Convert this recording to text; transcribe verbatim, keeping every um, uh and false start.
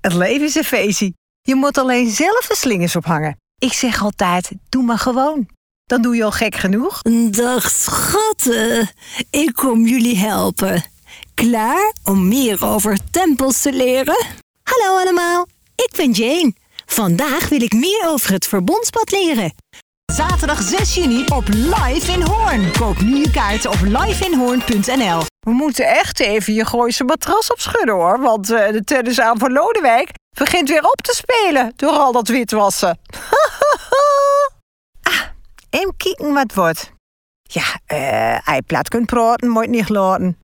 Het leven is een feestje. Je moet alleen zelf de slingers ophangen. Ik zeg altijd, doe maar gewoon. Dan doe je al gek genoeg. Dag schatten, ik kom jullie helpen. Klaar om meer over tempels te leren? Hallo allemaal, ik ben Jane. Vandaag wil ik meer over het verbondspad leren. Zaterdag zes juni op Live in Hoorn. Koop nu je kaarten op live in hoorn punt n l. We moeten echt even je Gooise matras opschudden hoor. Want uh, de tennisaan van Lodewijk begint weer op te spelen door al dat witwassen. ah, even kijken wat het wordt. Ja, uh, hij plat kunt praten, moet niet laten.